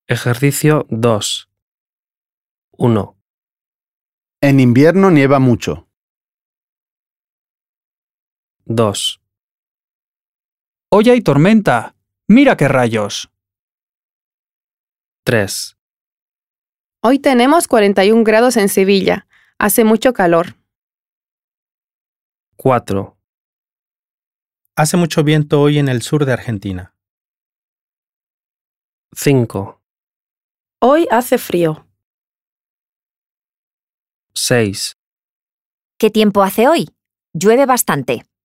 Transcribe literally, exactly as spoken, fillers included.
Ejercicio dos. uno, En invierno nieva mucho. dos, Hoy hay tormenta. Mira qué rayos. tres, Hoy tenemos cuarenta y un grados en Sevilla. Hace mucho calor. cuatro, Hace mucho viento hoy en el sur de Argentina. cinco, Hoy hace frío. seis, ¿Qué tiempo hace hoy? Llueve bastante.